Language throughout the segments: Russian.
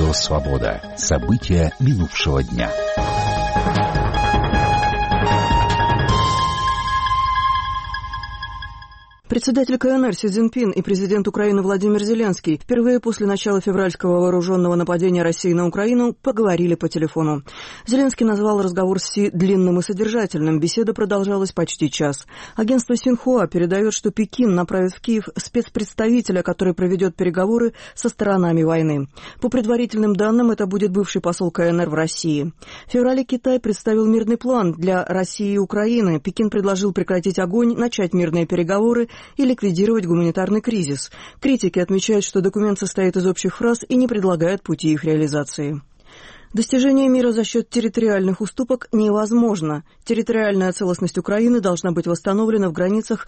Радио «Свобода». События минувшего дня. Председатель КНР Си Цзиньпин и президент Украины Владимир Зеленский впервые после начала февральского вооруженного нападения России на Украину поговорили по телефону. Зеленский назвал разговор с Си длинным и содержательным. Беседа продолжалась почти час. Агентство Синьхуа передает, что Пекин направит в Киев спецпредставителя, который проведет переговоры со сторонами войны. По предварительным данным, это будет бывший посол КНР в России. В феврале Китай представил мирный план для России и Украины. Пекин предложил прекратить огонь, начать мирные переговоры и ликвидировать гуманитарный кризис. Критики отмечают, что документ состоит из общих фраз и не предлагает пути их реализации. Достижение мира за счет территориальных уступок невозможно. Территориальная целостность Украины должна быть восстановлена в границах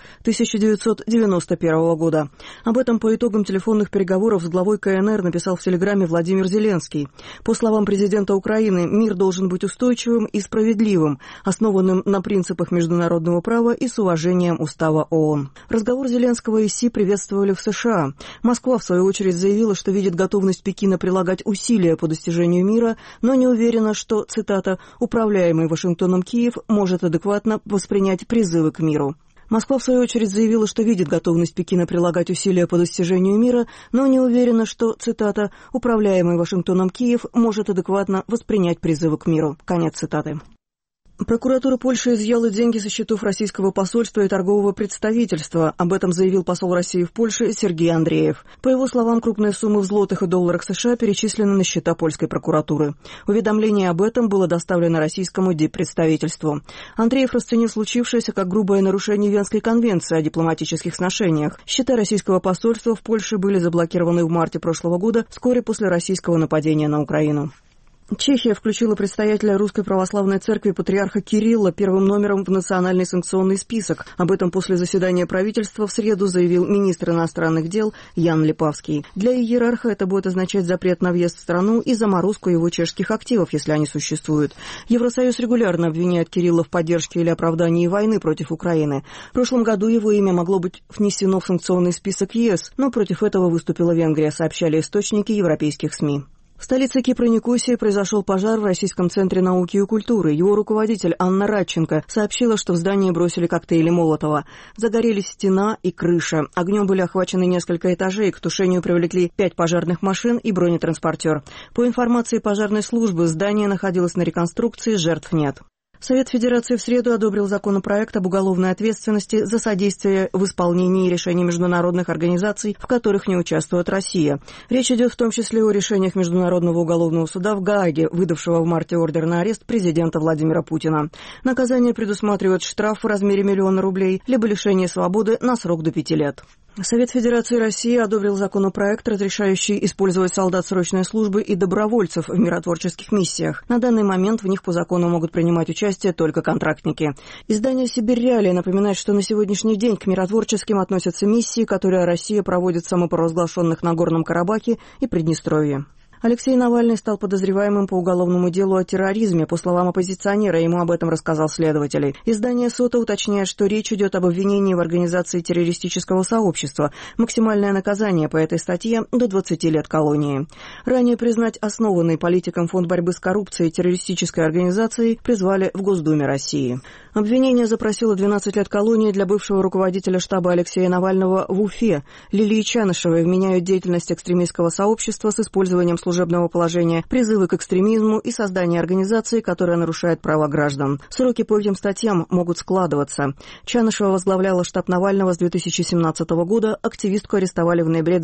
1991 года. Об этом по итогам телефонных переговоров с главой КНР написал в телеграмме Владимир Зеленский. По словам президента Украины, мир должен быть устойчивым и справедливым, основанным на принципах международного права и с уважением Устава ООН. Разговор Зеленского и Си приветствовали в США. Москва, в свою очередь, заявила, что видит готовность Пекина прилагать усилия по достижению мира, но не уверена, что, цитата, «управляемый Вашингтоном Киев может адекватно воспринять призывы к миру». Москва, в свою очередь, заявила, что видит готовность Пекина прилагать усилия по достижению мира, но не уверена, что, цитата, «управляемый Вашингтоном Киев может адекватно воспринять призывы к миру». Конец цитаты. Прокуратура Польши изъяла деньги со счетов российского посольства и торгового представительства. Об этом заявил посол России в Польше Сергей Андреев. По его словам, крупные суммы в злотых и долларах США перечислены на счета польской прокуратуры. Уведомление об этом было доставлено российскому диппредставительству. Андреев расценил случившееся как грубое нарушение Венской конвенции о дипломатических сношениях. Счета российского посольства в Польше были заблокированы в марте прошлого года, вскоре после российского нападения на Украину. Чехия включила предстоятеля Русской Православной Церкви патриарха Кирилла первым номером в национальный санкционный список. Об этом после заседания правительства в среду заявил министр иностранных дел Ян Липавский. Для иерарха это будет означать запрет на въезд в страну и заморозку его чешских активов, если они существуют. Евросоюз регулярно обвиняет Кирилла в поддержке или оправдании войны против Украины. В прошлом году его имя могло быть внесено в санкционный список ЕС, но против этого выступила Венгрия, сообщали источники европейских СМИ. В столице Кипра Никосии произошел пожар в Российском центре науки и культуры. Его руководитель Анна Радченко сообщила, что в здание бросили коктейли Молотова. Загорелись стена и крыша. Огнем были охвачены несколько этажей. К тушению привлекли 5 пожарных машин и бронетранспортер. По информации пожарной службы, здание находилось на реконструкции, жертв нет. Совет Федерации в среду одобрил законопроект об уголовной ответственности за содействие в исполнении решений международных организаций, в которых не участвует Россия. Речь идет в том числе о решениях Международного уголовного суда в Гааге, выдавшего в марте ордер на арест президента Владимира Путина. Наказание предусматривает штраф в размере 1 000 000 рублей, либо лишение свободы на срок до 5 лет. Совет Федерации России одобрил законопроект, разрешающий использовать солдат срочной службы и добровольцев в миротворческих миссиях. На данный момент в них по закону могут принимать участие только контрактники. Издание «Сибирь Реалии» напоминает, что на сегодняшний день к миротворческим относятся миссии, которые Россия проводит в самопровозглашенных Нагорном Карабахе и Приднестровье. Алексей Навальный стал подозреваемым по уголовному делу о терроризме. По словам оппозиционера, ему об этом рассказал следователь. Издание «Сота» уточняет, что речь идет об обвинении в организации террористического сообщества. Максимальное наказание по этой статье – до 20 лет колонии. Ранее признать основанный политиком Фонд борьбы с коррупцией террористической организацией призвали в Госдуме России. Обвинение запросило 12 лет колонии для бывшего руководителя штаба Алексея Навального в Уфе. Лилии Чанышевой вменяют деятельность экстремистского сообщества с использованием служебного положения, призывы к экстремизму и создание организации, которая нарушает права граждан. Сроки по этим статьям могут складываться. Чанышева возглавляла штаб Навального с 2017 года, активистку арестовали в ноябре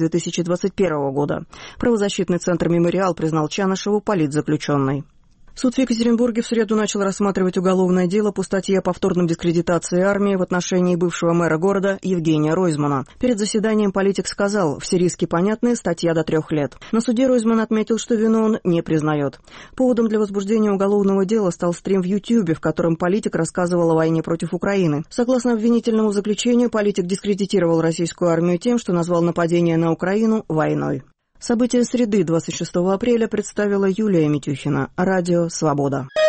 2021 года. Правозащитный центр «Мемориал» признал Чанышеву политзаключенной. Суд в Екатеринбурге в среду начал рассматривать уголовное дело по статье о повторном дискредитации армии в отношении бывшего мэра города Евгения Ройзмана. Перед заседанием политик сказал, все риски понятны, статья до 3 лет. На суде Ройзман отметил, что вину он не признает. Поводом для возбуждения уголовного дела стал стрим в YouTube, в котором политик рассказывал о войне против Украины. Согласно обвинительному заключению, политик дискредитировал российскую армию тем, что назвал нападение на Украину войной. События среды 26 апреля представила Юлия Митюхина. Радио «Свобода».